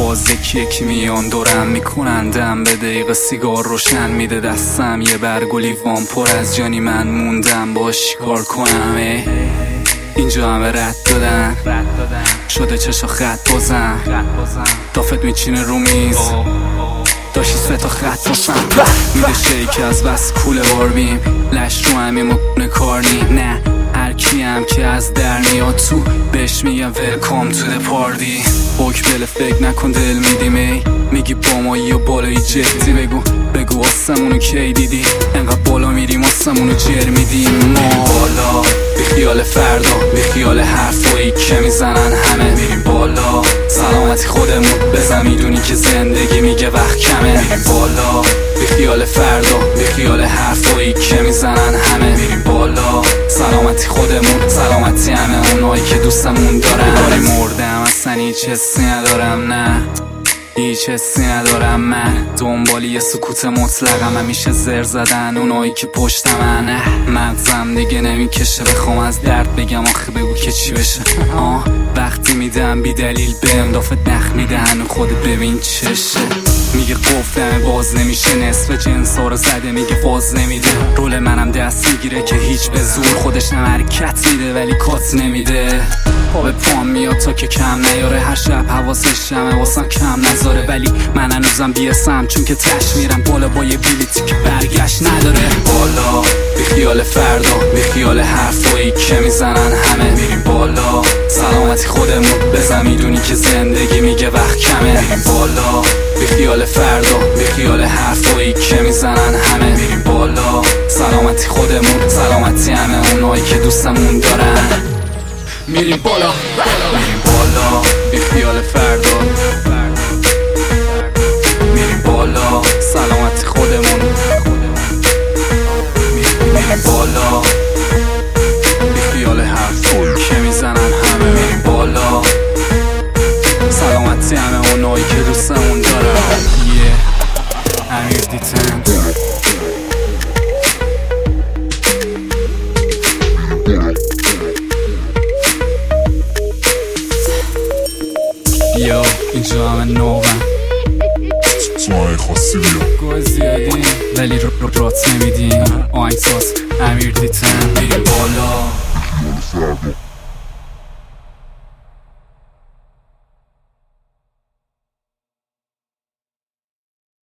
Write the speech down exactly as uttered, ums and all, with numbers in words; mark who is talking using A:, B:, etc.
A: باز یکی یکی میان دورم میکنن دم به دقیقه سیگار روشن میده دستم یه برگ و لیوان پر از جانی من موندم باش چیکار کنم ای اینجا همه رد دادن شده چشا خط بازم دافت میچینه رو میز داشتی سه تا خط باسم میده شیک از بس کوله باربیم لش رو همین مکنه کار نی نه هر کیم که از در میاد تو بهش میگم ویلکام تو ده پاردی بک بله فکر نکن دل میدیم ای میگی با ما یا بالایی جدی بگو بگو آسمونو کی دیدی انقدر بالا میریم آسمونو جر میدیم ما بالا بی خیال فردا بی خیال حرفایی که میزنن همه میریم بالا سلامتی خودمون بزن میدونی که زندگی میگه وقت کمه میریم بالا بی خیال فردا بی خیال حرفایی که میزنن همه میریم بالا سلامتی خودمون سلامتی همه اونایی که دوستمون دارن باری مردم اصلا هیچ حسی ندارم نه هیچ حسی ندارم من دنبالی یه سکوت مطلقم همیشه زر زدن اونایی که پشت من مغزم دیگه نمیکشه بخوام از درد بگم آخه بگو که چی بشه آه وقتی میدم بی دلیل بهم دافت نخ میدهن خودت ببین چشه میگه قفلمه باز نمیشه نصف جنس ها رو زده میگه فاز نمیده رول منم دست میگیره که هیچ به زور خودش هم حرکت میده ولی کات نمیده پا به پام میاد تا که کم نیاره هر شب حواسش همه واسم کم نذاره ولی من هنوزم بیاسم چون که تش میرم بالا با یه بلیتی که برگشت نداره بالا بی خیال فردا بی خیال حرفایی که میزنن همه میریم بالا سلامتی خودمون بزن میدونی که زندگی میگه وقت کمه میریم بالا بی خیال فردا بی خیال حرفایی که میزنن همه میریم بالا سلامتی خودمون سلامتی همه اونایی که دوستمون دارن میریم بالا میریم بالا بی خیال فردا میریم بالا سلامتی خودمون میریم بالا بی خیال حرفایی که میزنن همه میریم بالا سلامتی همه اونایی که دوستمون دارن یه امیر دیتن یا اینجا همه نوغن
B: تو های خاصی بیا
A: گوه زیادی ولی رو رو رات نمیدیم آهنگ ساز امیر دیتن میریم بالا
B: فردا